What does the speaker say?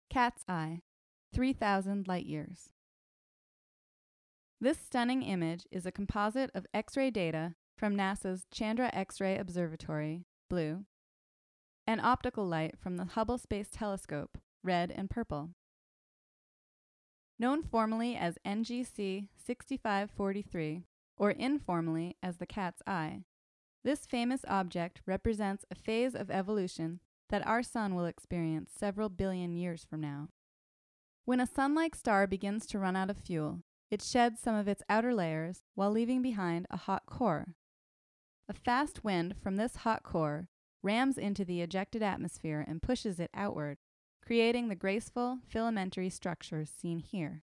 Cat's eye, 3,000 light-years. This stunning image is a composite of X-ray data from NASA's Chandra X-ray Observatory, blue, and optical light from the Hubble Space Telescope, red and purple. Known formally as NGC 6543, or informally as the cat's eye, this famous object represents a phase of evolution that our sun will experience several billion years from now. When a sun-like star begins to run out of fuel, it sheds some of its outer layers while leaving behind a hot core. A fast wind from this hot core rams into the ejected atmosphere and pushes it outward, creating the graceful filamentary structures seen here.